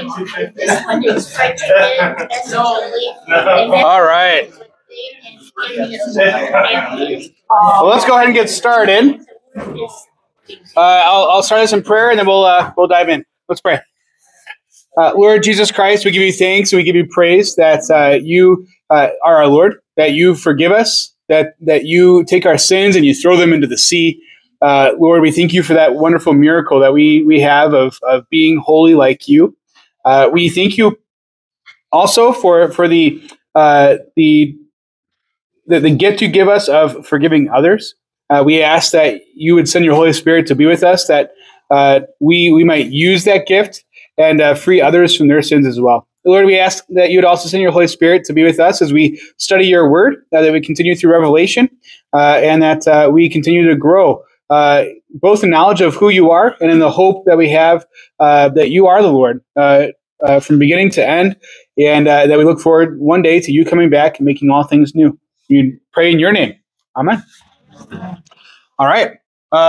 This one is fried chicken, that's chili. All right. Well, let's go ahead and get started. I'll start us in prayer, and then we'll dive in. Let's pray. Lord Jesus Christ, we give you thanks and we give you praise that you are our Lord, that you forgive us, that you take our sins and you throw them into the sea. Lord, we thank you for that wonderful miracle that we have of being holy like you. We thank you also for the gift you give us of forgiving others. We ask that you would send your Holy Spirit to be with us, that we might use that gift and free others from their sins as well. Lord, we ask that you would also send your Holy Spirit to be with us as we study your word, that we continue through Revelation, and that we continue to grow, both in knowledge of who you are and in the hope that we have that you are the Lord from beginning to end, and that we look forward one day to you coming back and making all things new. We pray in your name. Amen. All right.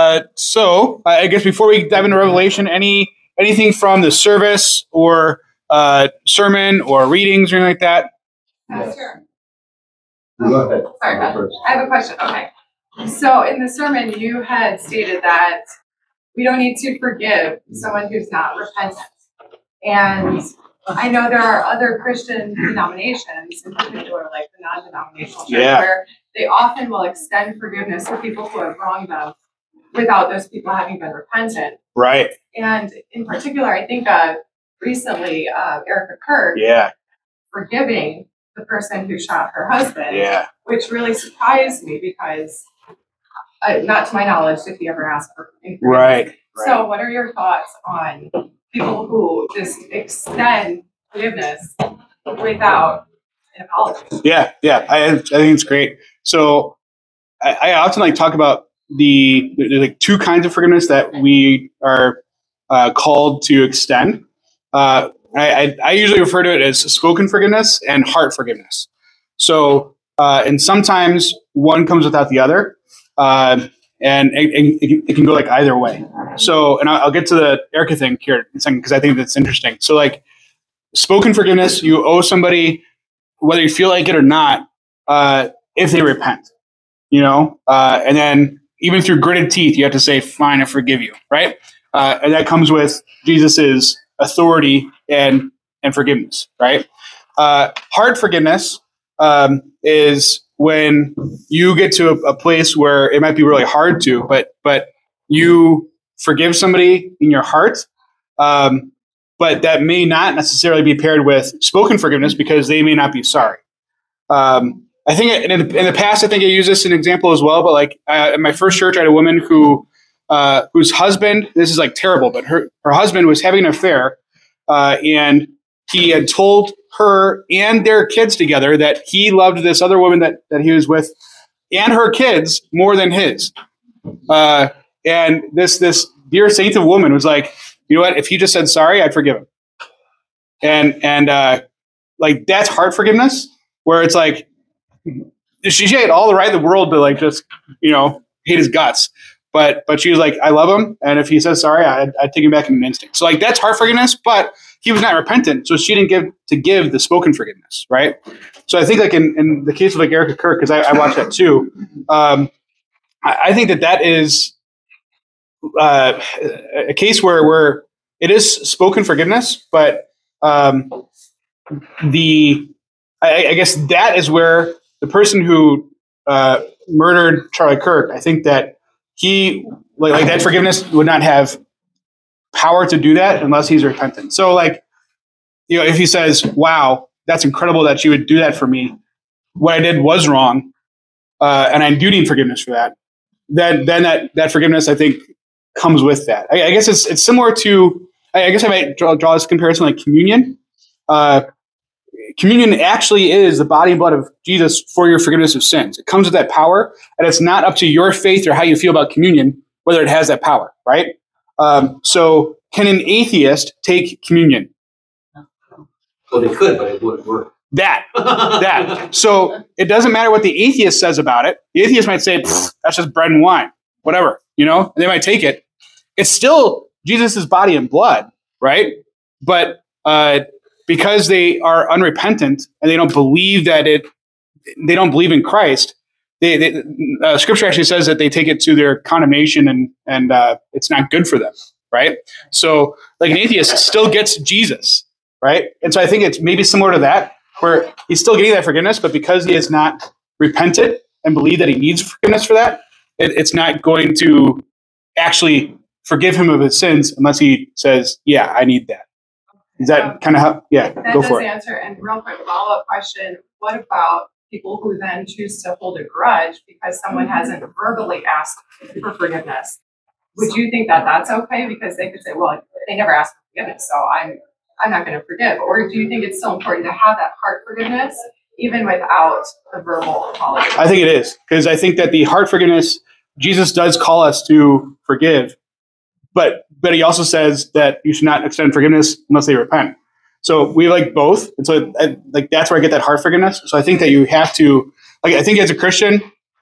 So I guess before we dive into Revelation, anything from the service or sermon or readings or anything like that? Sure. Go ahead. Sorry, I have a question. Okay. So in the sermon, you had stated that we don't need to forgive someone who's not repentant. And I know there are other Christian denominations, in particular, like the non-denominational church, where they often will extend forgiveness to people who have wronged them without those people having been repentant. Right. And in particular, I think recently, Erica Kirk forgiving the person who shot her husband, which really surprised me because, not to my knowledge, did he ever ask for forgiveness. Right. So what are your thoughts on people who just extend forgiveness without an apology? Yeah. I think it's great. So I often talk about there's two kinds of forgiveness that we are called to extend. I usually refer to it as spoken forgiveness and heart forgiveness. So, and sometimes one comes without the other, and it can go either way. So, and I'll get to the Erica thing here in a second because I think that's interesting. So, spoken forgiveness, you owe somebody, whether you feel like it or not, if they repent, and then even through gritted teeth, you have to say, fine, I forgive you, right? And that comes with Jesus's authority and forgiveness, right? Hard forgiveness is when you get to a place where it might be really hard to, but you forgive somebody in your heart, but that may not necessarily be paired with spoken forgiveness because they may not be sorry. I think in the past, I think I used this as an example as well. But in my first church, I had a woman whose husband, this is terrible, but her husband was having an affair, and he had told her and their kids together that he loved this other woman that he was with and her kids more than his. And this dear saint of a woman was like, you know what? If he just said sorry, I'd forgive him. And that's heart forgiveness, where it's she had all the right in the world to just hate his guts, but she was like, I love him, and if he says sorry, I'd take him back in an instant. So that's heart forgiveness, but he was not repentant, so she didn't give the spoken forgiveness, right? So I think in the case of Erica Kirk, because I watched that too, I think that is a case where it is spoken forgiveness, but I guess that is where the person who murdered Charlie Kirk, I think that he that forgiveness would not have power to do that unless he's repentant. So if he says, wow, that's incredible that you would do that for me. What I did was wrong. And I do need forgiveness for that. Then that forgiveness, I think, comes with that. I guess it's similar to, I guess I might draw this comparison like communion. Communion actually is the body and blood of Jesus for your forgiveness of sins. It comes with that power, and it's not up to your faith or how you feel about communion whether it has that power, right? So can an atheist take communion? Well, they could, but it wouldn't work. That. So it doesn't matter what the atheist says about it. The atheist might say, that's just bread and wine, whatever, and they might take it. It's still Jesus' body and blood, right? But because they are unrepentant and they don't believe they don't believe in Christ. Scripture actually says that they take it to their condemnation and it's not good for them, right? So like an atheist still gets Jesus, right? And so I think it's maybe similar to that, where he's still getting that forgiveness, but because he has not repented and believed that he needs forgiveness for that, it's not going to actually forgive him of his sins unless he says, yeah, I need that. Is that kind of how? Yeah, that go does for it. answer. And real quick follow-up question: what about people who then choose to hold a grudge because someone hasn't verbally asked for forgiveness? Would you think that that's okay? Because they could say, well, they never asked for forgiveness, so I'm not going to forgive. Or do you think it's still important to have that heart forgiveness even without the verbal apology? I think it is, because I think that the heart forgiveness, Jesus does call us to forgive, but he also says that you should not extend forgiveness unless they repent. So we like both, and so like that's where I get that heart forgiveness. So I think that you have to, like, I think as a Christian,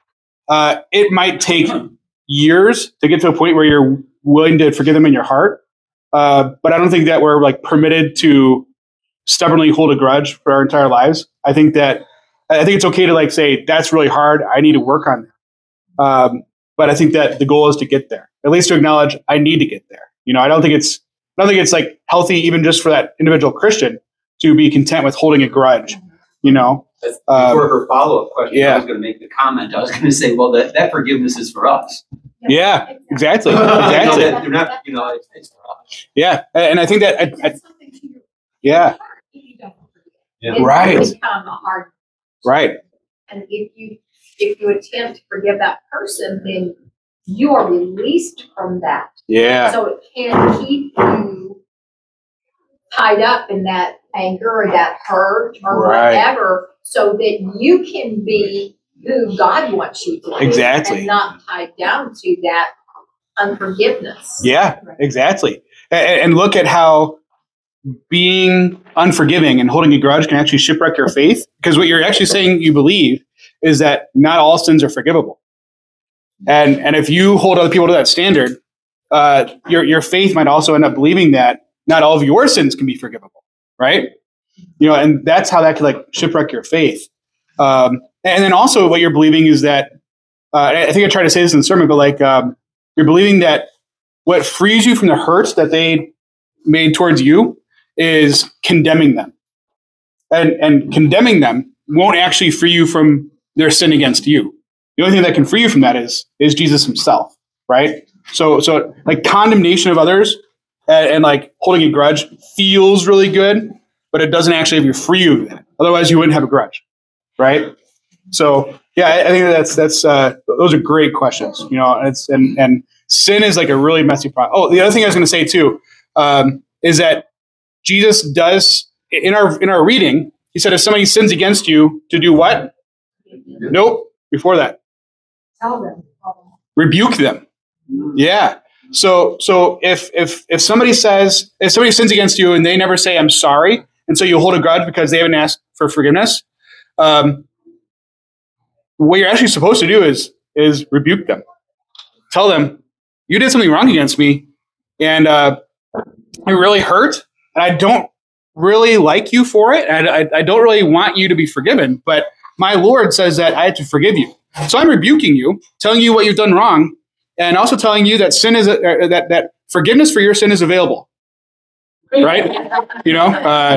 it might take years to get to a point where you're willing to forgive them in your heart, but I don't think that we're like permitted to stubbornly hold a grudge for our entire lives. I think it's okay to like say that's really hard. I need to work on that. But I think that the goal is to get there, at least to acknowledge I need to get there. You know, I don't think it's like healthy even just for that individual Christian to be content with holding a grudge. You know, Before her follow-up question, yeah. I was going to make the comment. I was going to say, well, that forgiveness is for us. Yeah, exactly. Exactly. They're not, it's for us. Yeah, and I think that It's something to your yeah, heart if you don't forgive. Yeah. It Right. become a hard. right. And if you attempt to forgive that person, then you are released from that. Yeah, So it can keep you tied up in that anger or that hurt or Right. whatever, so that you can be who God wants you to be. Exactly. And not tied down to that unforgiveness. yeah, exactly. And look at how being unforgiving and holding a grudge can actually shipwreck your faith, because what you're actually saying you believe is that not all sins are forgivable. And if you hold other people to that standard, your faith might also end up believing that not all of your sins can be forgivable, right? You know, and that's how that could like shipwreck your faith. And then also what you're believing is that, I think I tried to say this in the sermon, but like you're believing that what frees you from the hurts that they made towards you is condemning them. And condemning them won't actually free you from their sin against you. The only thing that can free you from that is Jesus himself, right? So like condemnation of others and like holding a grudge feels really good, but it doesn't actually have you free of that. Otherwise, you wouldn't have a grudge, right? So yeah, I think that's those are great questions. You know, and sin is like a really messy problem. Oh, the other thing I was going to say too is that Jesus does in our reading. He said, if somebody sins against you, to do what? Nope. Before that, Tell them. rebuke them. Yeah. So if somebody sins against you and they never say I'm sorry, and so you hold a grudge because they haven't asked for forgiveness, what you're actually supposed to do is rebuke them. Tell them you did something wrong against me, and it really hurt, and I don't really like you for it, and I don't really want you to be forgiven, but my Lord says that I have to forgive you. So I'm rebuking you, telling you what you've done wrong, and also telling you that sin is that forgiveness for your sin is available, right? You know,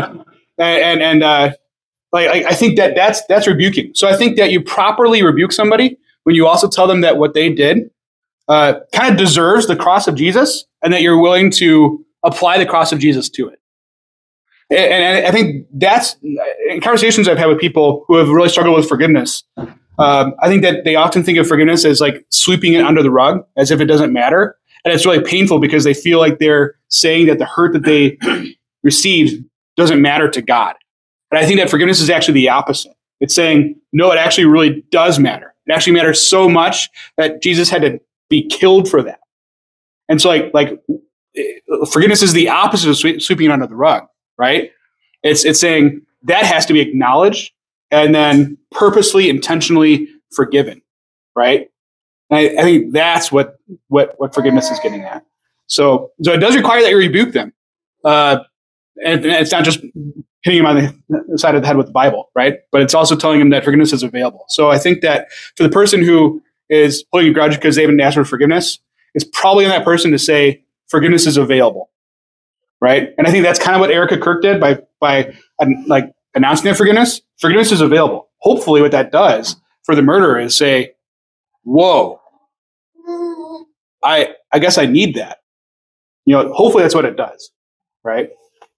like I think that's rebuking. So I think that you properly rebuke somebody when you also tell them that what they did kind of deserves the cross of Jesus, and that you're willing to apply the cross of Jesus to it. And I think that's in conversations I've had with people who have really struggled with forgiveness. I think that they often think of forgiveness as like sweeping it under the rug, as if it doesn't matter. And it's really painful because they feel like they're saying that the hurt that they received doesn't matter to God. And I think that forgiveness is actually the opposite. It's saying, no, it actually really does matter. It actually matters so much that Jesus had to be killed for that. And so like forgiveness is the opposite of sweeping it under the rug, right? It's saying that has to be acknowledged and then purposely, intentionally forgiven, right? And I think that's what forgiveness is getting at. So it does require that you rebuke them. and it's not just hitting him on the side of the head with the Bible, right? But it's also telling him that forgiveness is available. So I think that for the person who is holding a grudge because they haven't asked for forgiveness, it's probably on that person to say forgiveness is available, right? And I think that's kind of what Erica Kirk did by like announcing their forgiveness. Forgiveness is available. Hopefully, what that does for the murderer is say, "Whoa, I guess I need that." Hopefully that's what it does, right?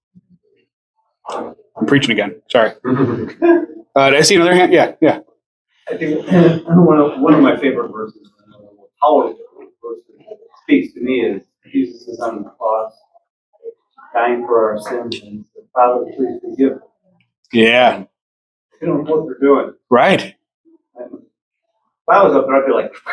I'm preaching again. Sorry. Did I see another hand? Yeah. I think one of my favorite verses, powerful verse that speaks to me is Jesus is on the cross, dying for our sins, and the Father, please forgive them. Yeah. They don't know what they're doing. Right. And if I was up there, I'd be like,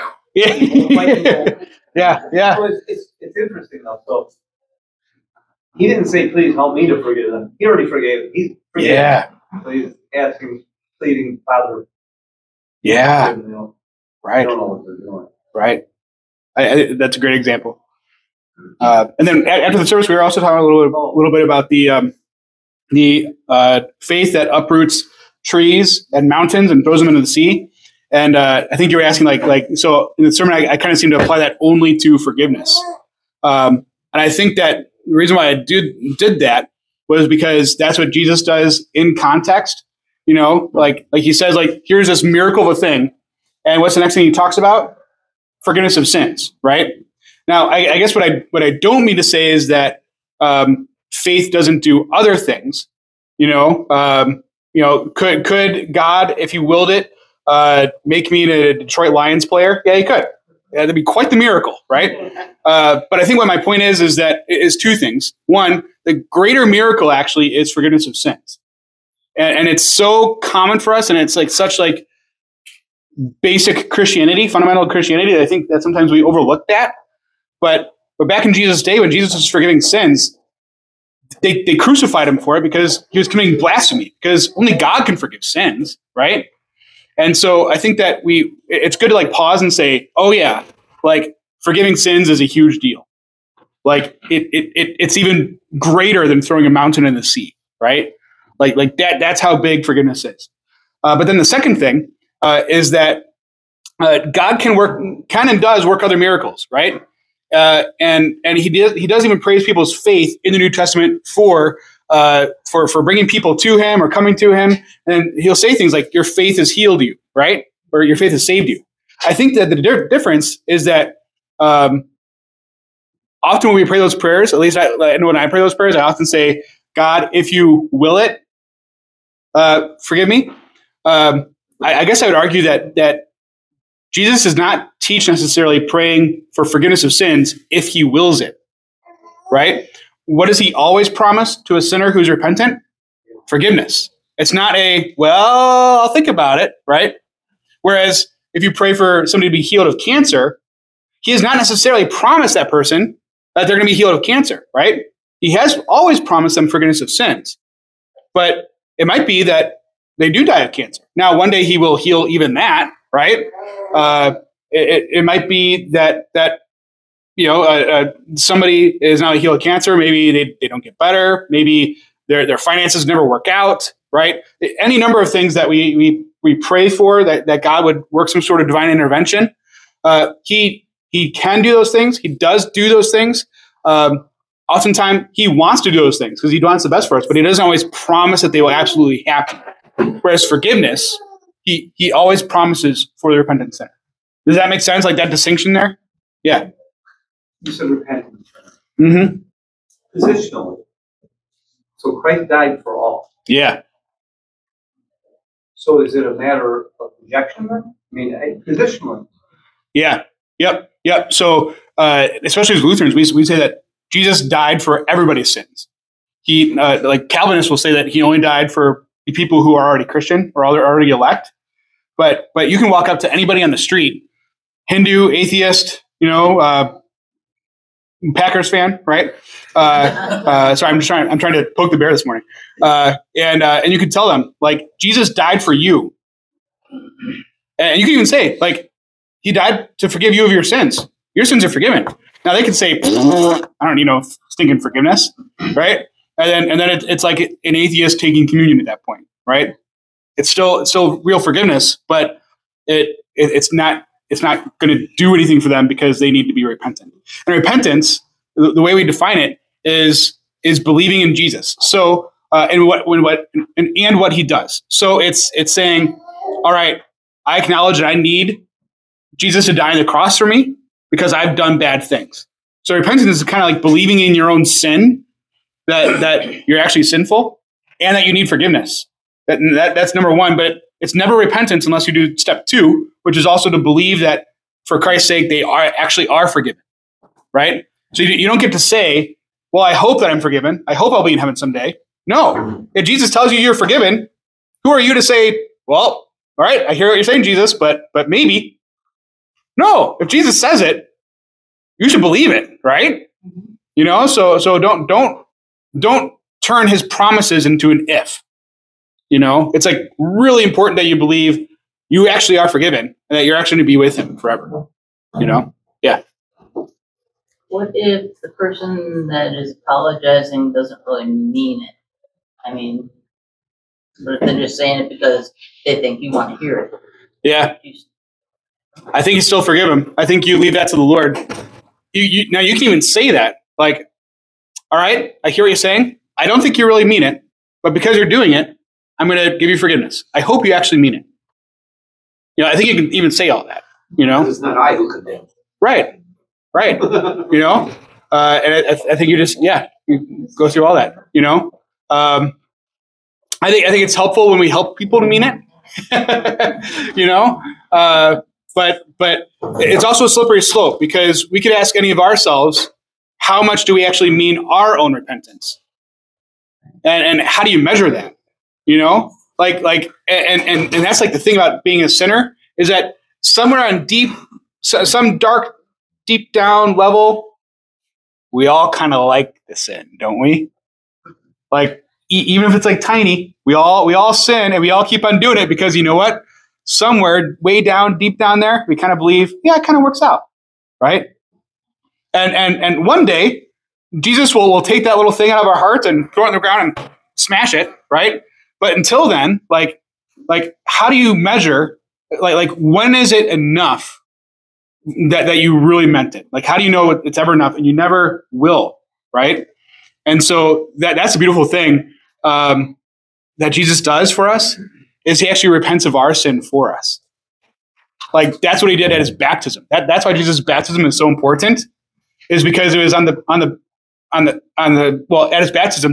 yeah. So it's interesting though. So he didn't say, please help me to forgive them. He already forgave them. He's forgiven. Yeah. So he's asking, pleading, Father. Yeah. Forgive them. Right. They don't know what they're doing. Right. That's a great example. And then after the service, we were also talking a little bit about the faith that uproots trees and mountains and throws them into the sea. And I think you were asking so in the sermon, I kind of seem to apply that only to forgiveness. And I think that the reason why I did that was because that's what Jesus does in context. Like he says, here's this miracle of a thing. And what's the next thing he talks about? Forgiveness of sins, right? Now, I guess what I don't mean to say is that faith doesn't do other things. Could God, if he willed it, make me a Detroit Lions player? Yeah, he could. That'd be quite the miracle, right? But I think what my point is that it is two things. One, the greater miracle actually is forgiveness of sins, and it's so common for us, and it's such basic Christianity, fundamental Christianity, that I think that sometimes we overlook that. But back in Jesus' day, when Jesus was forgiving sins, they crucified him for it because he was committing blasphemy, because only God can forgive sins, right? And so I think that it's good to pause and say, oh yeah, forgiving sins is a huge deal. It's even greater than throwing a mountain in the sea, right? That's how big forgiveness is. But then the second thing is that God can and does work other miracles, right? And he does even praise people's faith in the New Testament for bringing people to him or coming to him. And he'll say things like, your faith has healed you, right? Or your faith has saved you. I think that the difference is that often when we pray those prayers, at least I know when I pray those prayers, I often say, God, if you will it, forgive me. I guess I would argue that Jesus does not teach necessarily praying for forgiveness of sins if he wills it, right? What does he always promise to a sinner who's repentant? Forgiveness. It's not I'll think about it, right? Whereas if you pray for somebody to be healed of cancer, he has not necessarily promised that person that they're going to be healed of cancer, right? He has always promised them forgiveness of sins. But it might be that they do die of cancer. Now, one day he will heal even that, right? It might be that somebody is now healed of cancer. Maybe they don't get better. Maybe their finances never work out, right? Any number of things that we pray for that God would work some sort of divine intervention. He can do those things. He does do those things. Oftentimes he wants to do those things because he wants the best for us, but he doesn't always promise that they will absolutely happen. Whereas forgiveness, he always promises for the repentant sinner. Does that make sense? That distinction there? Yeah. You said repentance. Mm-hmm. Positionally. So Christ died for all. Yeah. So is it a matter of rejection then? I mean, positionally. Yeah. Yep. So especially as Lutherans, we say that Jesus died for everybody's sins. He, Calvinists will say that he only died for the people who are already Christian or are already elect. But you can walk up to anybody on the street, Hindu, atheist, Packers fan, right? Sorry, I'm trying to poke the bear this morning. And you can tell them Jesus died for you. And you can even say he died to forgive you of your sins. Your sins are forgiven. Now they can say, I don't need no stinking forgiveness, right? and then it's like an atheist taking communion at that point, right? It's still real forgiveness, but it's not going to do anything for them because they need to be repentant. And repentance, the way we define it is believing in Jesus. So and what he does. So it's saying, all right, I acknowledge that I need Jesus to die on the cross for me because I've done bad things. So repentance is kind of like believing in your own sin, that you're actually sinful and that you need forgiveness. That's number one, but it's never repentance unless you do step two, which is also to believe that for Christ's sake, they are forgiven, right? So you don't get to say, well, I hope that I'm forgiven. I hope I'll be in heaven someday. No, if Jesus tells you you're forgiven, who are you to say, well, all right, I hear what you're saying, Jesus, but maybe. No, if Jesus says it, you should believe it, right? You know, so don't turn his promises into an if. You know, it's like really important that you believe you actually are forgiven and that you're actually going to be with him forever. You know? Yeah. What if the person that is apologizing doesn't really mean it? I mean, but if they're just saying it because they think you want to hear it. Yeah. I think you still forgive him. I think you leave that to the Lord. Now you can even say that, like, all right, I hear what you're saying. I don't think you really mean it, but because you're doing it, I'm going to give you forgiveness. I hope you actually mean it. You know, I think you can even say all that, you know? It's not I who condemn. Right. You know? And I think you go through all that, you know? I think it's helpful when we help people to mean it, you know? But it's also a slippery slope because we could ask any of ourselves, how much do we actually mean our own repentance? And how do you measure that? You know, and that's like the thing about being a sinner is that somewhere on some dark, deep down level, we all kind of like the sin, don't we? Like, even if it's like tiny, we all sin and we all keep on doing it because you know what? Somewhere way down, deep down there, we kind of believe, yeah, it kind of works out, right? And one day, Jesus will take that little thing out of our hearts and throw it on the ground and smash it, right? But until then, like, how do you measure, like, when is it enough that you really meant it? Like, how do you know it's ever enough? And you never will, right? And so that's a beautiful thing that Jesus does for us is he actually repents of our sin for us. Like, that's what he did at his baptism. That's why Jesus' baptism is so important, is because it was at his baptism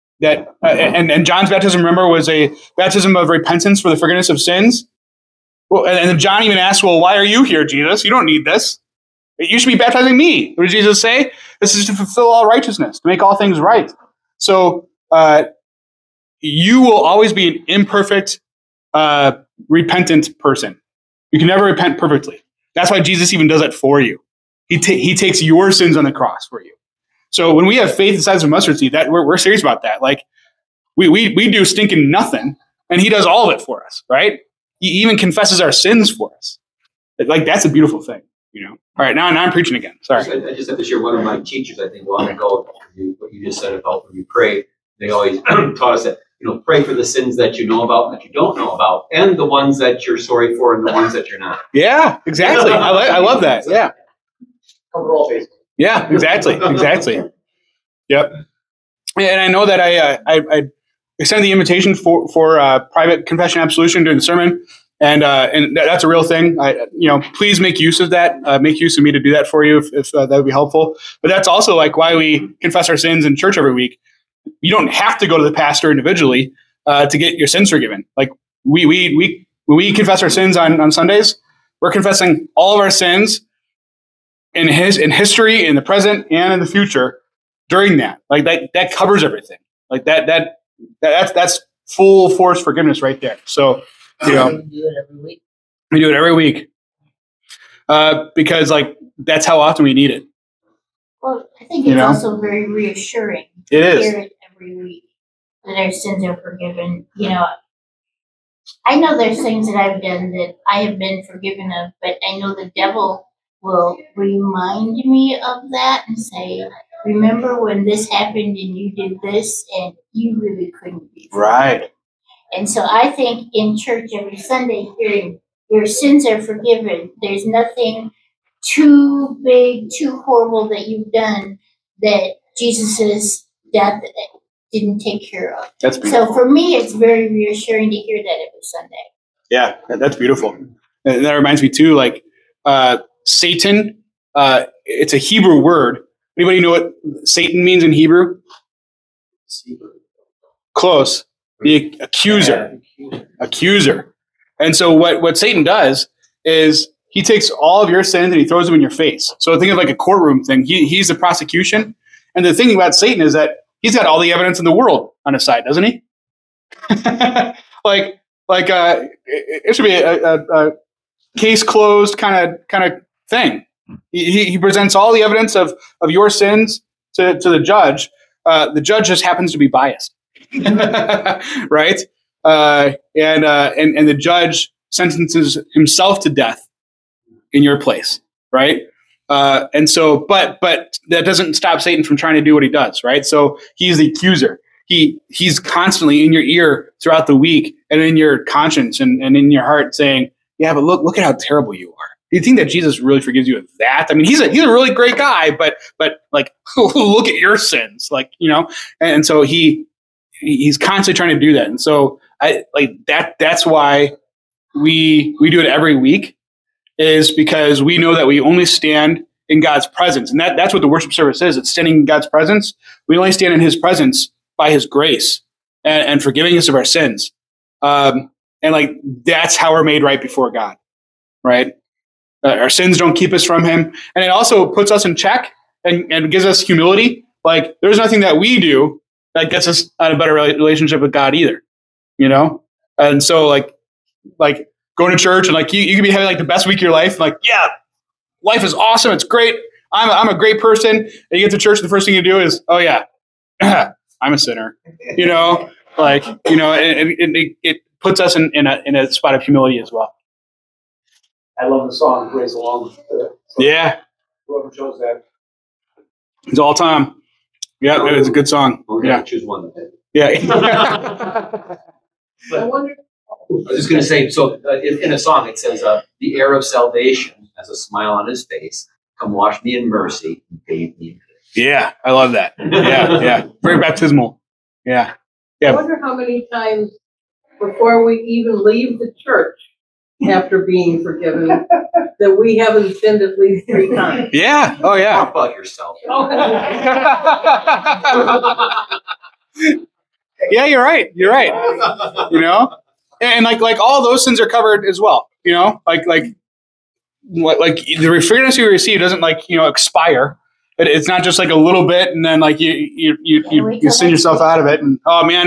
and John's baptism, remember, was a baptism of repentance for the forgiveness of sins. Well, and then John even asked, well, why are you here, Jesus? You don't need this. You should be baptizing me. What did Jesus say? This is to fulfill all righteousness, to make all things right. So you will always be an imperfect, repentant person. You can never repent perfectly. That's why Jesus even does that for you. He takes your sins on the cross for you. So when we have faith the size of a mustard seed, that we're serious about that. Like we do stinking nothing, and he does all of it for us, right? He even confesses our sins for us. Like, that's a beautiful thing, you know. All right, now I'm preaching again. Sorry. I just have to share one of my teachers, I think, long ago, what you just said about when you pray. They always taught us that, you know, pray for the sins that you know about and that you don't know about, and the ones that you're sorry for and the ones that you're not. Yeah, exactly. I love that. Yeah. Cover all bases. Yeah, exactly. Yep. And I know that I extended the invitation for private confession absolution during the sermon, and that's a real thing. Please make use of that. Make use of me to do that for you if that would be helpful. But that's also like why we confess our sins in church every week. You don't have to go to the pastor individually to get your sins forgiven. Like when we confess our sins on Sundays, we're confessing all of our sins in history, in the present, and in the future during that. Like that covers everything. Like that's full force forgiveness right there. So, you know, We do it every week. we do it every week because like that's how often we need it. Well, I think You it's know? also very reassuring It to is. hear it every week that our sins are forgiven. You know, I know there's things that I've done that I have been forgiven of, but I know the devil will remind me of that and say, remember when this happened and you did this and you really couldn't be forgiven. Right. And so I think in church every Sunday hearing your sins are forgiven, there's nothing too big, too horrible that you've done that Jesus' death didn't take care of. That's beautiful. So for me, it's very reassuring to hear that every Sunday. Yeah, that's beautiful. And that reminds me too, like Satan, it's a Hebrew word. Anybody know what Satan means in Hebrew? Close. The accuser. Accuser. And so what Satan does is he takes all of your sins and he throws them in your face. So think of like a courtroom thing. He's the prosecution. And the thing about Satan is that he's got all the evidence in the world on his side, doesn't he? It should be a case closed kind of thing. He presents all the evidence of your sins to the judge. The judge just happens to be biased, right? And the judge sentences himself to death in your place, right? And so, but that doesn't stop Satan from trying to do what he does, right? So he's the accuser. He's constantly in your ear throughout the week and in your conscience and in your heart saying, yeah, but look at how terrible you are. Do you think that Jesus really forgives you of that? I mean, he's a really great guy, but like, look at your sins, like, you know? And so he's constantly trying to do that. And so that's why we do it every week, is because we know that we only stand in God's presence. And that's what the worship service is. It's standing in God's presence. We only stand in his presence by his grace and forgiving us of our sins. And like, that's how we're made right before God, right? Our sins don't keep us from him. And it also puts us in check and gives us humility. Like, there's nothing that we do that gets us on a better relationship with God either, you know? And so like going to church and like, you could be having like the best week of your life. Like, yeah, life is awesome. It's great. I'm a great person. And you get to church, and the first thing you do is, oh yeah, I'm a sinner, you know, like, you know, it puts us in a spot of humility as well. I love the song "Praise Along." Yeah. Whoever chose that. It's all time. Yeah, it's a good song. We're Yeah. gonna choose one. Yeah. I wonder. I was just gonna say, so in a song it says, "The heir of salvation has a smile on his face. Come wash me in mercy and bathe me in grace." Yeah, I love that. Yeah. Very baptismal. Yeah. I wonder how many times before we even leave the church after being forgiven that we haven't sinned at least 3 times. Yeah. Oh, yeah. Talk about yourself. Yeah, you're right. You know, and like all those sins are covered as well. You know, like the forgiveness you receive doesn't expire. It's not just like a little bit and then like you sin yourself out of it. And oh man,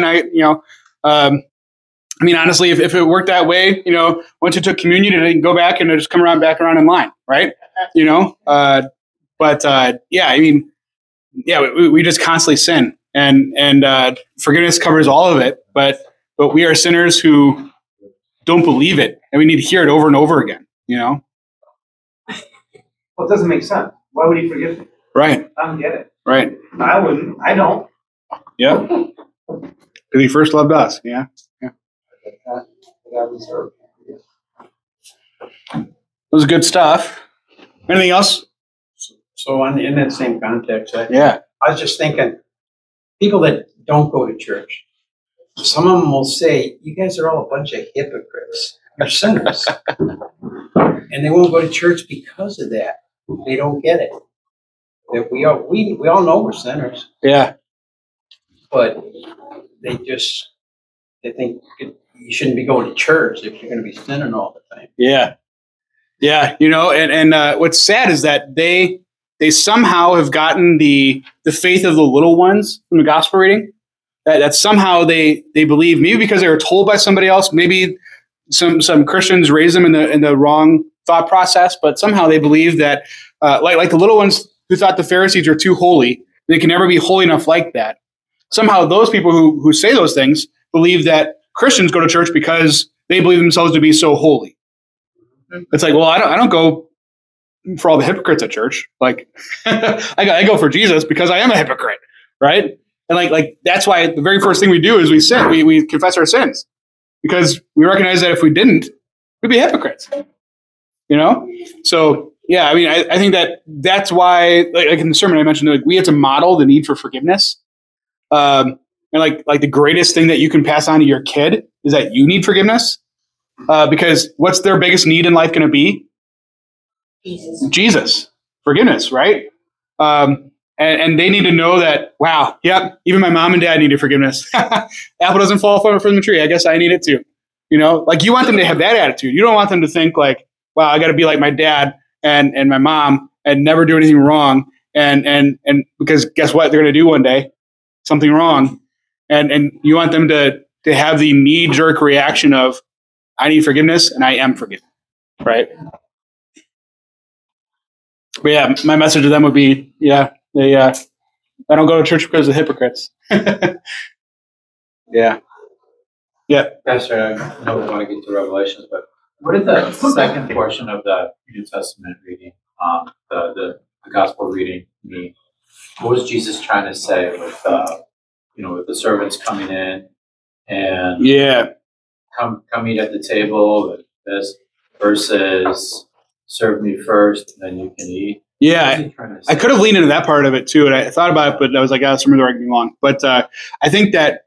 I mean, honestly, if it worked that way, you know, once you took communion, it didn't go back and it just come back around in line, right? You know, yeah, I mean, yeah, we just constantly sin, and forgiveness covers all of it. But we are sinners who don't believe it, and we need to hear it over and over again. You know, Well, it doesn't make sense. Why would he forgive me? right? I don't get it. Right. I wouldn't. I don't. Yep. Because he first loved us. Yeah. God deserve. It was good stuff. Anything else? So in that same context, Yeah. I was just thinking, people that don't go to church, some of them will say, you guys are all a bunch of hypocrites. You're sinners. And they won't go to church because of that. They don't get it. That we all know we're sinners, Yeah. but they think you shouldn't be going to church if you're going to be sinning all the time. Yeah. Yeah. You know, and what's sad is that they somehow have gotten the faith of the little ones from the gospel reading. That somehow they believe, maybe because they were told by somebody else, maybe some Christians raised them in the wrong thought process, but somehow they believe that like the little ones who thought the Pharisees are too holy, they can never be holy enough like that. Somehow those people who say those things believe that Christians go to church because they believe themselves to be so holy. It's like, well, I don't go for all the hypocrites at church. Like, I go for Jesus because I am a hypocrite, right? And like that's why the very first thing we do is we sin. We confess our sins because we recognize that if we didn't, we'd be hypocrites. You know? So yeah, I mean, I think that's why, like in the sermon I mentioned, like we have to model the need for forgiveness. And like the greatest thing that you can pass on to your kid is that you need forgiveness. Because what's their biggest need in life going to be? Jesus. Forgiveness, right? And they need to know that, wow, yep, even my mom and dad needed forgiveness. Apple doesn't fall far from the tree. I guess I need it too. You know, like you want them to have that attitude. You don't want them to think like, wow, I got to be like my dad and my mom and never do anything wrong. And because guess what? They're going to do one day something wrong. And you want them to have the knee-jerk reaction of, I need forgiveness and I am forgiven, right? But yeah, my message to them would be, yeah, I don't go to church because of hypocrites. Yeah. Yeah. Pastor, I know we want to get to Revelations, but what is the second portion of the New Testament reading, the gospel reading mean? What was Jesus trying to say with, with the servants coming in and come eat at the table with this versus serve me first and then you can eat? Yeah, I could have leaned into that part of it too, and I thought about it, but I was like, oh, some of the arguing long. But I think that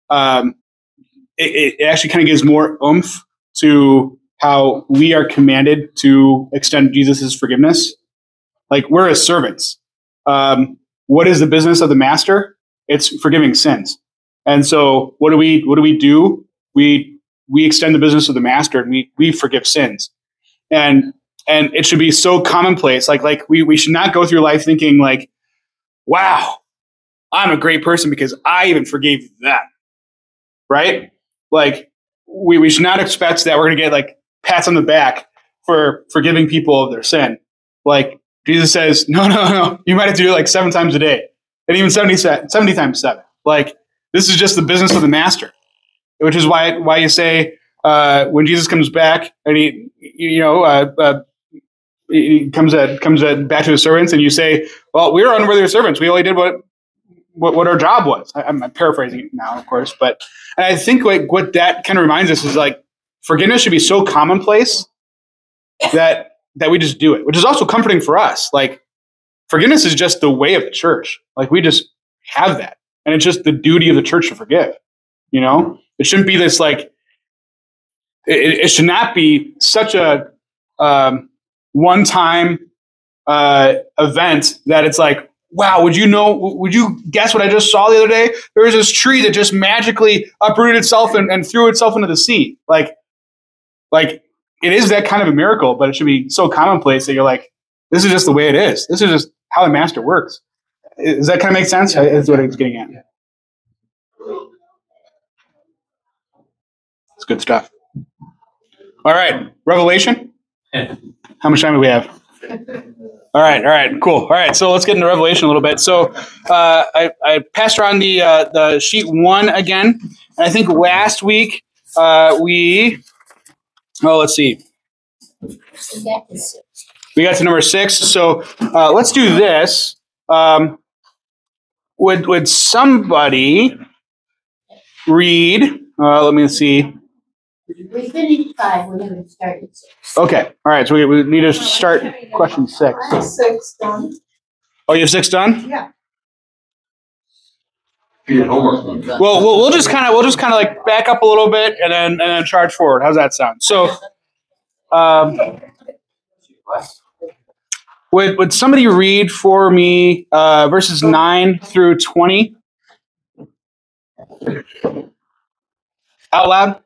it actually kind of gives more oomph to how we are commanded to extend Jesus' forgiveness. Like we're as servants. What is the business of the master? It's forgiving sins. And so what do we do? We extend the business of the master and we forgive sins. And it should be so commonplace. Like we should not go through life thinking like, wow, I'm a great person because I even forgave them. Right? Like we should not expect that we're going to get like pats on the back for forgiving people of their sin. Like Jesus says, no. You might have to do it like 7 times a day. And even 70 times 7. Like this is just the business of the master. Which is why you say when Jesus comes back and he comes back to the servants and you say, well, we were unworthy servants. We only did what our job was. I'm paraphrasing it now, of course, but and I think like what that kind of reminds us is like forgiveness should be so commonplace that we just do it, which is also comforting for us. Like forgiveness is just the way of the church. Like we just have that, and it's just the duty of the church to forgive. You know, it shouldn't be this like it should not be such a one-time event that it's like, wow, would you guess what I just saw the other day? There was this tree that just magically uprooted itself and threw itself into the sea. Like it is that kind of a miracle, but it should be so commonplace that you're like, this is just the way it is. This is just how the master works. Does that kind of make sense? Yeah. That's what I was getting at. Yeah. It's good stuff. All right, Revelation. How much time do we have? All right, cool. All right, so let's get into Revelation a little bit. So I passed around the sheet 1 again, and I think last week let's see. We got to number 6. So let's do this. Would somebody read? Let me see. We finished 5. We're going to start at 6. Okay. All right. So we need to start question 6. I have 6 done. Oh, you have 6 done? Yeah. Well, we'll just kind of like back up a little bit and then charge forward. How's that sound? So, would somebody read for me verses 9 through 20 out loud?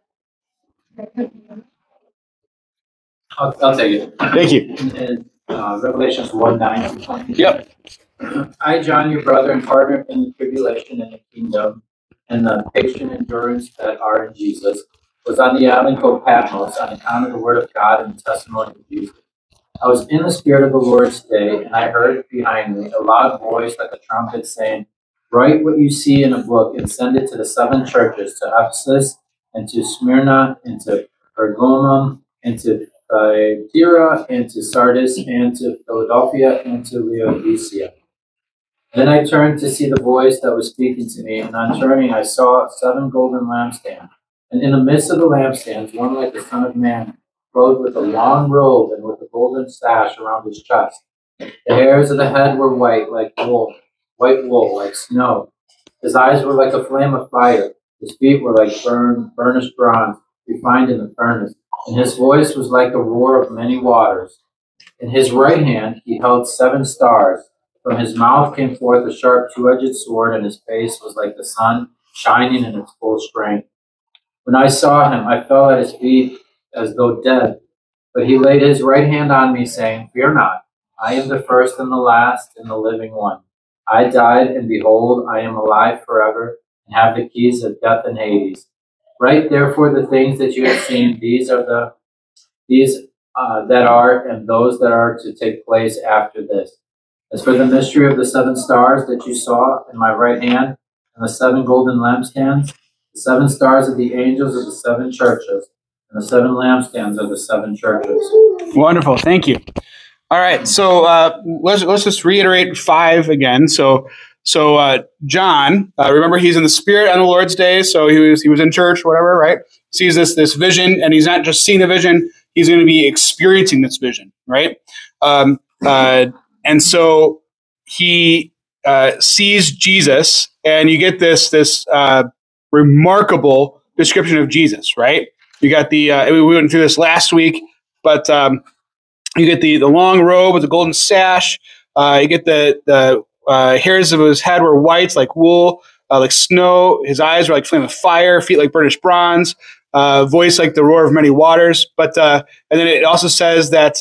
I'll take it. Thank you. In Revelations 1:9-20. Yep. I, John, your brother and partner in the tribulation and the kingdom and the patient endurance that are in Jesus, was on the island called Patmos on account of the word of God and the testimony of Jesus. I was in the spirit of the Lord's day, and I heard behind me a loud voice like a trumpet saying, write what you see in a book and send it to the 7 churches, to Ephesus, and to Smyrna, and to Pergamum, and to Thyatira, and to Sardis, and to Philadelphia, and to Laodicea. Then I turned to see the voice that was speaking to me, and on turning I saw 7 golden lampstands. And in the midst of the lampstands, one like the Son of Man, clothed with a long robe and with a golden sash around his chest. The hairs of the head were white wool, like snow. His eyes were like a flame of fire. His feet were like burnished bronze, refined in the furnace. And his voice was like the roar of many waters. In his right hand he held 7 stars. From his mouth came forth a sharp 2-edged sword, and his face was like the sun shining in its full strength. When I saw him, I fell at his feet as though dead. But he laid his right hand on me, saying, "Fear not. I am the first and the last and the living one. I died, and behold, I am alive forever, and have the keys of death and Hades. Write therefore the things that you have seen. These that are, and those that are to take place after this. As for the mystery of the 7 stars that you saw in my right hand, and the 7 golden lampstands, the 7 stars of the angels of the 7 churches, and the 7 lampstands of the 7 churches." Wonderful. Thank you. All right. So let's just reiterate 5 again. So John, remember he's in the Spirit on the Lord's Day. So he was in church, whatever, right? Sees this vision, and he's not just seeing the vision; he's going to be experiencing this vision, right? And so he sees Jesus, and you get this remarkable description of Jesus, right? You got we went through this last week, but you get the long robe with the golden sash. You get the hairs of his head were white, like wool, like snow. His eyes were like flame of fire, feet like burnished bronze, voice like the roar of many waters. But and then it also says that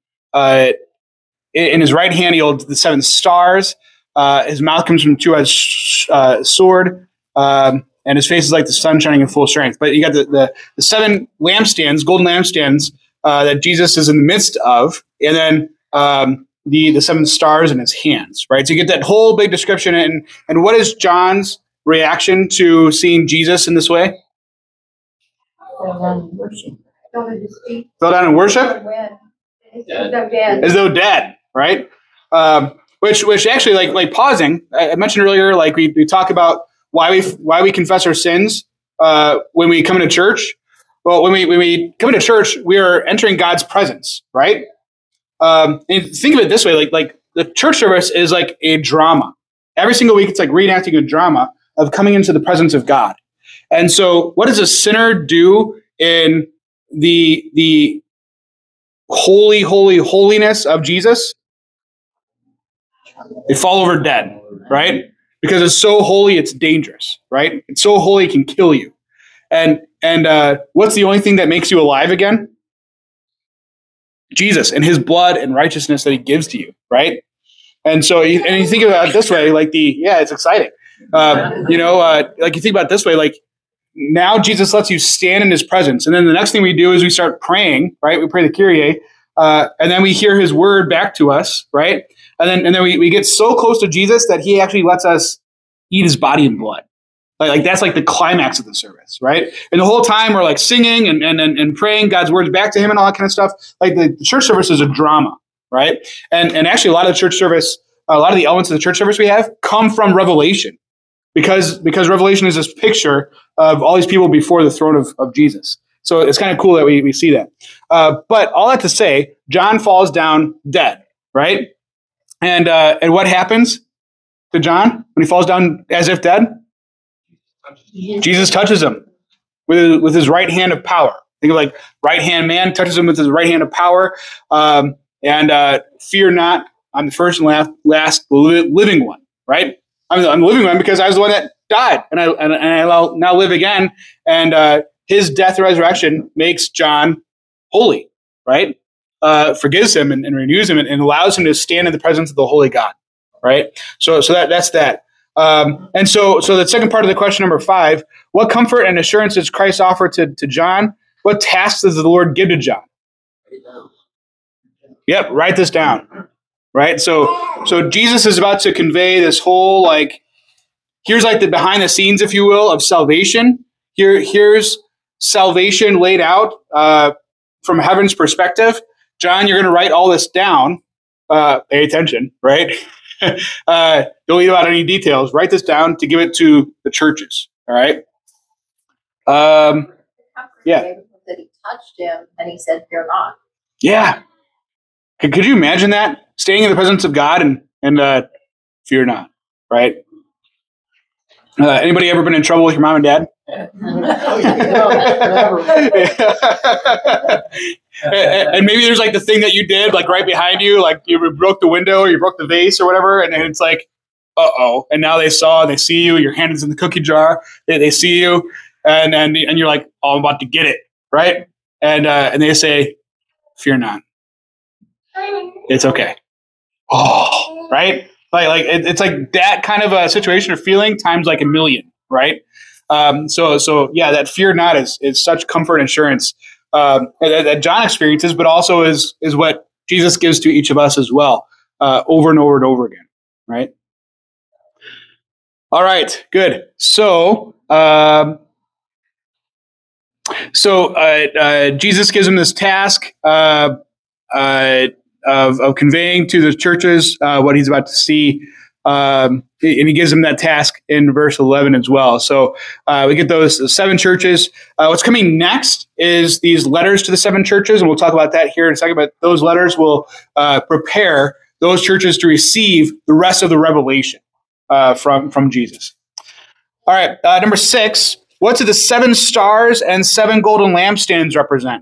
in his right hand he holds the 7 stars. His mouth comes from a 2-edged sword, and his face is like the sun shining in full strength. But you got the 7 lampstands, golden lampstands, that Jesus is in the midst of, and then the 7 stars in his hands, right? So you get that whole big description. And what is John's reaction to seeing Jesus in this way? Fell down and worship. Fell down and worship? As though dead, right? Which actually, like pausing, I mentioned earlier, like we talk about why we confess our sins when we come into church. Well, when we come into church, we are entering God's presence, right? And think of it this way, like the church service is like a drama. Every single week, it's like reenacting a drama of coming into the presence of God. And so what does a sinner do in the holiness of Jesus? They fall over dead, right? Because it's so holy, it's dangerous, right? It's so holy, it can kill you. And what's the only thing that makes you alive again? Jesus and his blood and righteousness that he gives to you, right? And so, you think about it this way, like it's exciting. Like you think about it this way, like now Jesus lets you stand in his presence. And then the next thing we do is we start praying, right? We pray the Kyrie, and then we hear his word back to us, right? And then we get so close to Jesus that he actually lets us eat his body and blood. Like that's like the climax of the service, right? And the whole time we're like singing and praying God's words back to him and all that kind of stuff. Like the church service is a drama, right? And actually a lot of the church service, a lot of the elements of the church service we have come from Revelation, because Revelation is this picture of all these people before the throne of Jesus. So it's kind of cool that we see that. But all that to say, John falls down dead, right? And what happens to John when he falls down as if dead? Jesus touches him with his right hand of power. Think of like right hand man touches him with his right hand of power. And fear not, I'm the first and last living one, right? I'm the living one because I was the one that died, and I now live again. And his death and resurrection makes John holy, right? Forgives him and renews him and allows him to stand in the presence of the holy God, right? So that's that. And so the second part of the question, number 5, what comfort and assurance does Christ offer to John? What tasks does the Lord give to John? Yep, write this down. Right? So Jesus is about to convey this whole, like, here's like the behind the scenes, if you will, of salvation. Here's salvation laid out from heaven's perspective, John, you're going to write all this down. Pay attention, right? Don't leave out any details. Write this down to give it to the churches. All right. Yeah. That he touched him and he said, "Fear not." Yeah. Could you imagine that? Staying in the presence of God and fear not, right? Anybody ever been in trouble with your mom and dad? And maybe there's like the thing that you did like right behind you, like you broke the window or you broke the vase or whatever, and it's like, uh-oh. And now they see you, your hand is in the cookie jar, they see you, and you're like, oh, I'm about to get it, right? And they say, fear not. It's okay. Oh, right? Like it's like that kind of a situation or feeling times like a million, right? So yeah, that fear not is such comfort and assurance that John experiences, but also is what Jesus gives to each of us as well, over and over and over again, right? All right, good. So Jesus gives him this task of conveying to the churches what he's about to see. And he gives them that task in verse 11 as well. So we get those 7 churches. What's coming next is these letters to the 7 churches, and we'll talk about that here in a second. But those letters will prepare those churches to receive the rest of the revelation from Jesus. All right, number 6. What do the 7 stars and 7 golden lampstands represent?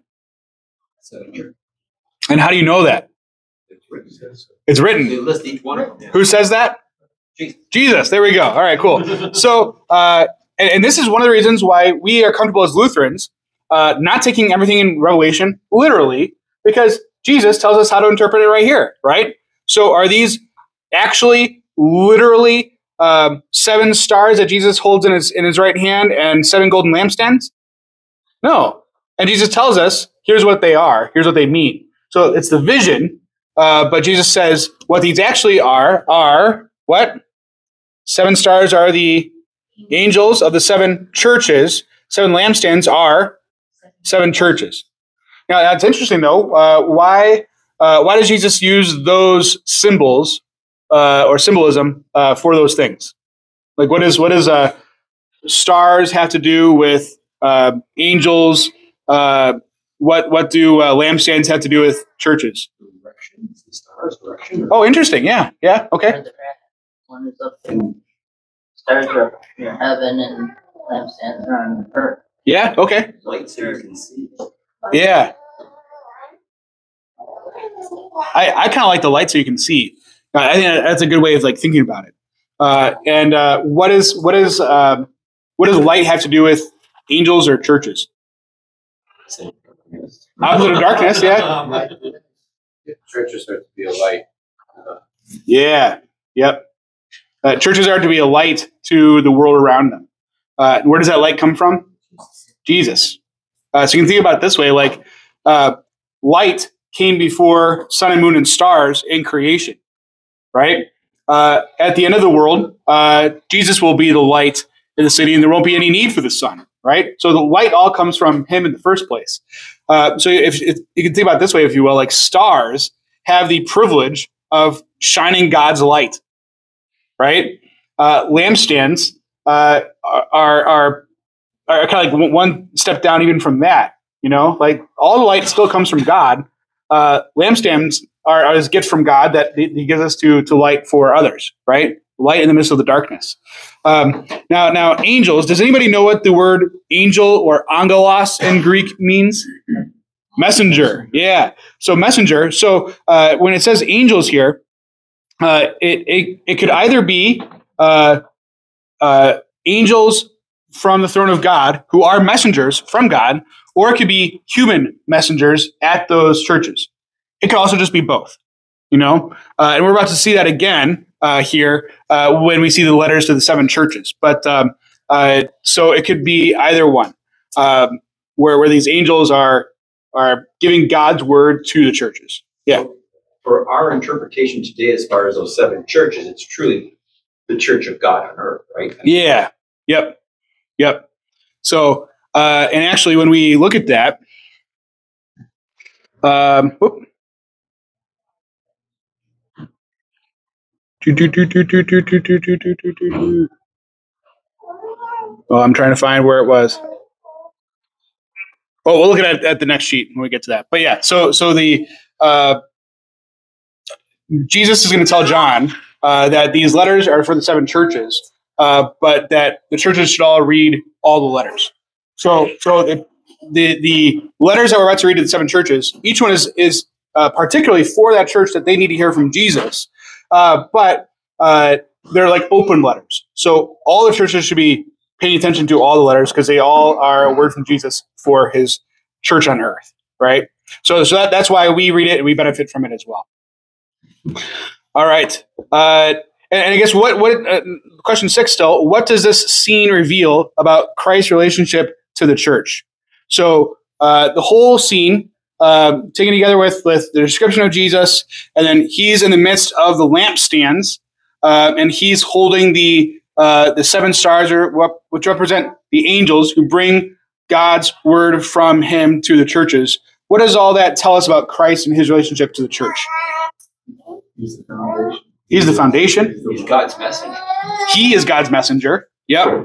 And how do you know that? It's written. They list each one of them. Who says that? Jesus. There we go. All right, cool. So, and this is one of the reasons why we are comfortable as Lutherans not taking everything in Revelation literally, because Jesus tells us how to interpret it right here, right? So are these actually literally 7 stars that Jesus holds in his right hand and 7 golden lampstands? No. And Jesus tells us, here's what they are. Here's what they mean. So it's the vision, but Jesus says what these actually are what? 7 stars are the angels of the 7 churches. 7 lampstands are 7 churches. Now that's interesting, though. Why does Jesus use those symbols or symbolism for those things? Like, what does stars have to do with angels? What do lampstands have to do with churches? Directions, the stars, direction. Oh, interesting. Yeah. Okay. One is up there. Stars are up in heaven and lampstands are on earth. Yeah. Okay. Light so you can see. Yeah. I kind of like the light so you can see. I think that's a good way of like thinking about it. And what does light have to do with angels or churches? Opposite of darkness, yeah. Churches are to be a light. Yeah. Yep. Churches are to be a light to the world around them. Where does that light come from? Jesus. So you can think about it this way: like light came before sun and moon and stars in creation, right? At the end of the world, Jesus will be the light in the city, and there won't be any need for the sun, right? So the light all comes from him in the first place. So if you can think about it this way, if you will, like stars have the privilege of shining God's light, right? Lampstands are kind of like one step down even from that. You know, like all the light still comes from God. Lampstands are his gift from God that he gives us to light for others, right? Light in the midst of the darkness. Now, angels. Does anybody know what the word angel or angelos in Greek means? Messenger. Yeah. So messenger. So when it says angels here, it could either be angels from the throne of God who are messengers from God, or it could be human messengers at those churches. It could also just be both, you know? And we're about to see that again here when we see the letters to the 7 churches. But so it could be either one, where these angels are giving God's word to the churches. Yeah. For our interpretation today, as far as those 7 churches, it's truly the church of God on earth, right? Yeah. Yep. So, and actually, when we look at that, Whoop. Oh, I'm trying to find where it was. Oh, we'll look at the next sheet when we get to that. But yeah, so the Jesus is going to tell John that these letters are for the 7 churches, but that the churches should all read all the letters. So the letters that we're about to read to the 7 churches, each one is particularly for that church that they need to hear from Jesus, but they're like open letters. So all the churches should be paying attention to all the letters because they all are a word from Jesus for his church on earth, right? So that's why we read it and we benefit from it as well. All right. And I guess what question 6 still, what does this scene reveal about Christ's relationship to the church? So the whole scene, taken together with the description of Jesus, and then he's in the midst of the lampstands, and he's holding the 7 stars, which represent the angels who bring God's word from him to the churches. What does all that tell us about Christ and his relationship to the church? He's the foundation. He's the foundation. He's God's messenger. He is God's messenger. Yep.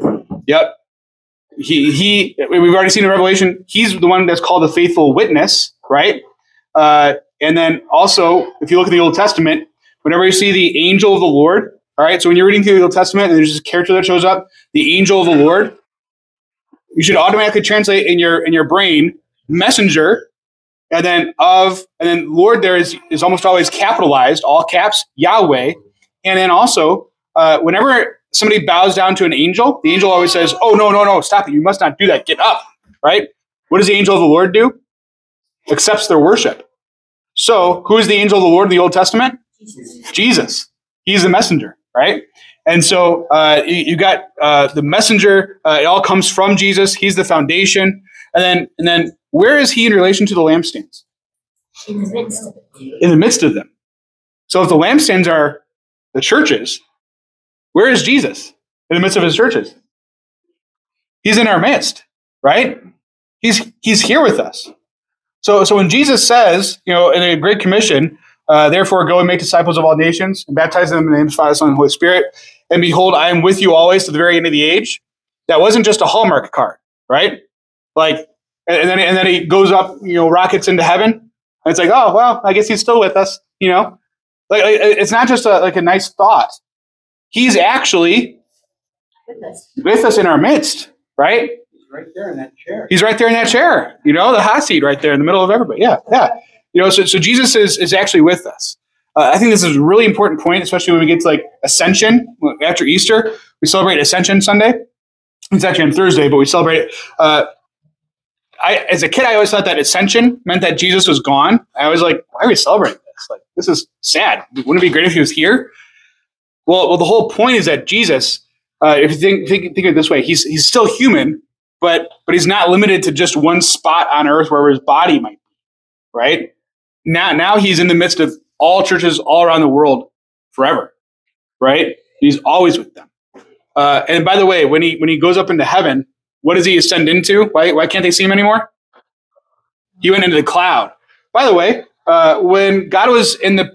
We've already seen in Revelation, he's the one that's called a faithful witness, right? And then also, if you look at the Old Testament, whenever you see the angel of the Lord, all right, so when you're reading through the Old Testament and there's this character that shows up, the angel of the Lord, you should automatically translate in your brain messenger, and then Lord there is almost always capitalized, all caps, Yahweh. And then also, whenever somebody bows down to an angel, the angel always says, oh, no, stop it. You must not do that. Get up, right? What does the angel of the Lord do? Accepts their worship. So who is the angel of the Lord in the Old Testament? Jesus. He's the messenger, right? And so you got the messenger. It all comes from Jesus. He's the foundation. And then where is he in relation to the lampstands? In the midst of it. In the midst of them. So if the lampstands are the churches, where is Jesus in the midst of his churches? He's in our midst, right? He's here with us. So when Jesus says, in the Great Commission, therefore go and make disciples of all nations and baptize them in the name of the Father, Son, and Holy Spirit, and behold, I am with you always to the very end of the age. That wasn't just a Hallmark card, right? Like, and then he goes up, rockets into heaven. And it's like, oh, well, I guess he's still with us, Like it's not just a nice thought. He's actually with us in our midst, right? He's right there in that chair. He's right there in that chair, the hot seat right there in the middle of everybody. Yeah. So Jesus is actually with us. I think this is a really important point, especially when we get to like Ascension after Easter. We celebrate Ascension Sunday. It's actually on Thursday, but we celebrate it. As a kid, I always thought that Ascension meant that Jesus was gone. I was like, why are we celebrating this? Like, this is sad. Wouldn't it be great if he was here? Well, the whole point is that Jesus, if you think of it this way, he's still human, but he's not limited to just one spot on earth where his body might be, right? Now he's in the midst of all churches all around the world forever, right? He's always with them. And by the way, when he goes up into heaven, what does he ascend into? Why can't they see him anymore? He went into the cloud. By the way, when God was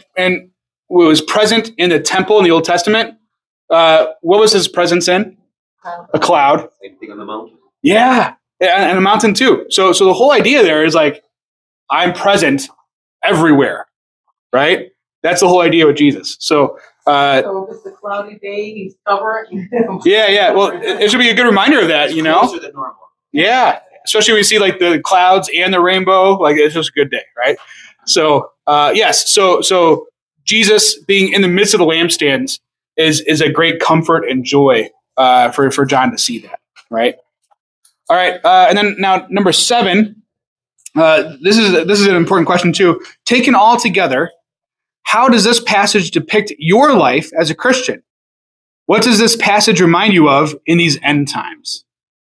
was present in the temple in the Old Testament, what was his presence in? A cloud. Same thing on the mountain. Yeah, and a mountain too. So the whole idea there is like, I'm present everywhere, right? That's the whole idea with Jesus. So if it's a cloudy day, he's covering. yeah. Well, it should be a good reminder of that, Closer than normal. Yeah, especially when we see like the clouds and the rainbow. Like it's just a good day, right? So yes, so Jesus being in the midst of the lampstands is a great comfort and joy for John to see that, right? All right, and then now number 7. This is an important question too. Taken all together, how does this passage depict your life as a Christian? What does this passage remind you of in these end times?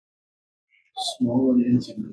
Small and insignificant.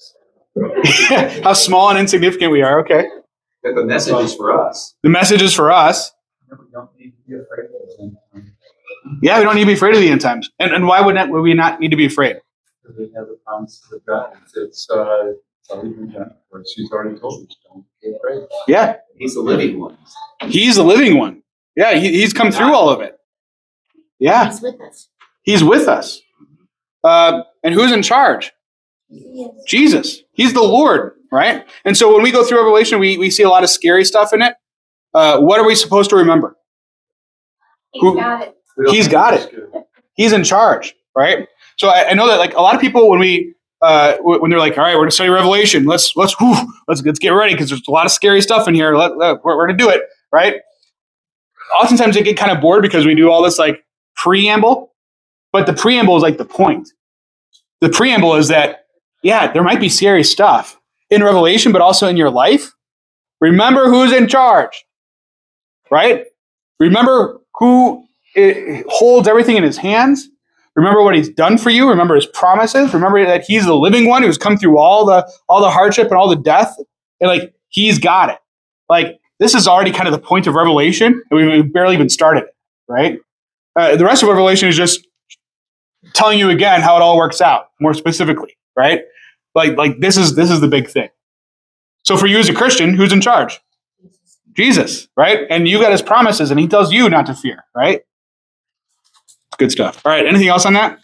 How small and insignificant we are. Okay. But the message is for us. The message is for us. We don't need to be afraid of those things. Yeah, we don't need to be afraid of the end times. And why would we not need to be afraid? Because we have the promise of God. It's She's already told us, don't get afraid. Yeah, He's the living one. he's the living one. Yeah, he's come through all of it. Yeah, He's with us. he's with us. And who's in charge? Yes. Jesus. He's the Lord, right? And so when we go through Revelation, we see a lot of scary stuff in it. What are we supposed to remember? He's got it. He's got it. He's in charge, right? So I know that like a lot of people when they're like, all right, we're gonna study Revelation. Let's get ready because there's a lot of scary stuff in here. We're gonna do it, right? Oftentimes they get kind of bored because we do all this like preamble, but the preamble is like the point. The preamble is that, yeah, there might be scary stuff in Revelation, but also in your life. Remember who's in charge, right? Remember who holds everything in his hands. Remember what he's done for you. Remember his promises. Remember that he's the living one who's come through all the hardship and all the death. And like, he's got it. Like, this is already kind of the point of Revelation, and we've barely even started it, right? The rest of Revelation is just telling you again how it all works out more specifically, right? Like this is the big thing. So for you as a Christian, who's in charge? Jesus, right? And you got his promises, and he tells you not to fear, right? Good stuff. All right, anything else on that?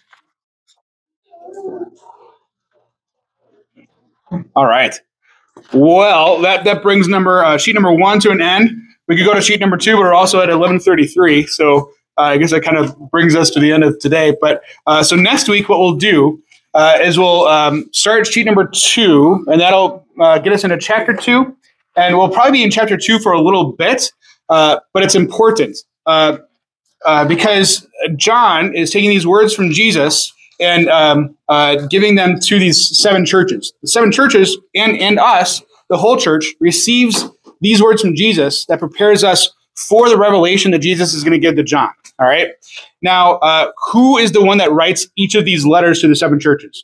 All right. Well, that brings sheet number 1 to an end. We could go to sheet number 2, but we're also at 11:33. So I guess that kind of brings us to the end of today. But so next week, what we'll do is we'll start sheet number 2, and that'll get us into chapter 2. And we'll probably be in chapter 2 for a little bit, but it's important because John is taking these words from Jesus and giving them to these 7 churches. The 7 churches and us, the whole church, receives these words from Jesus that prepares us for the revelation that Jesus is going to give to John. All right. Now, who is the one that writes each of these letters to the 7 churches?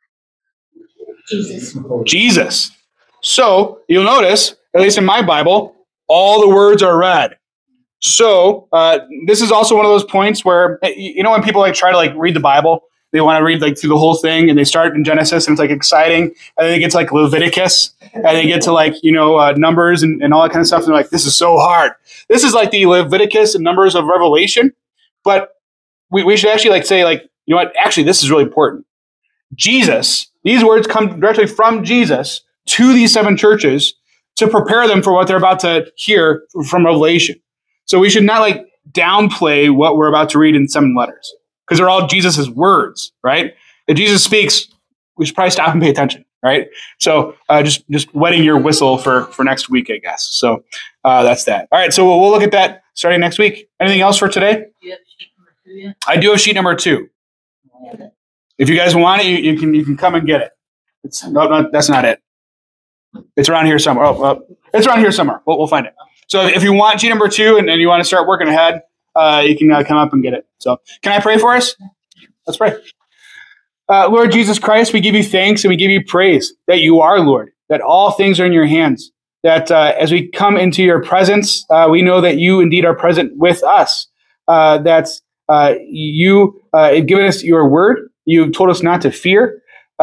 Jesus. Jesus. So you'll notice, at least in my Bible, all the words are red. So this is also one of those points where, you know, when people like try to like read the Bible, they want to read like through the whole thing, and they start in Genesis and it's like exciting, and then they get to like Leviticus, and they get to like, you know, Numbers and all that kind of stuff. And they're like, this is so hard. This is like the Leviticus and Numbers of Revelation, but we should actually like say like, you know what? Actually, this is really important. Jesus, these words come directly from Jesus to these 7 churches to prepare them for what they're about to hear from Revelation. So we should not like downplay what we're about to read in 7 letters, because they're all Jesus's words, right? If Jesus speaks, we should probably stop and pay attention, right? So just wetting your whistle for next week, I guess. So that's that. All right, so we'll look at that starting next week. Anything else for today? Do you have sheet number 2 yet? I do have sheet number 2. If you guys want it, you can come and get it. That's not it. It's around here somewhere. It's around here somewhere. We'll find it. So if you want sheet number 2 and you want to start working ahead, you can come up and get it. So can I pray for us? Let's pray. Lord Jesus Christ, we give you thanks and we give you praise that you are Lord, that all things are in your hands, that as we come into your presence, we know that you indeed are present with us, that you have given us your word. You've told us not to fear,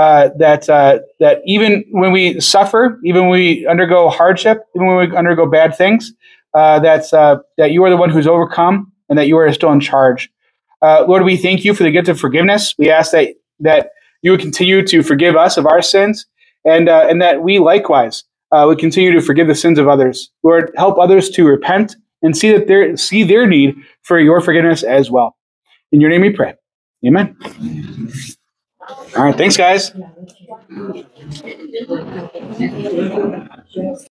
that even when we suffer, even when we undergo hardship, even when we undergo bad things, that you are the one who's overcome and that you are still in charge. Lord, we thank you for the gift of forgiveness. We ask that you would continue to forgive us of our sins, and that we likewise would continue to forgive the sins of others. Lord, help others to repent and see their need for your forgiveness as well. In your name we pray. Amen. All right. Thanks, guys.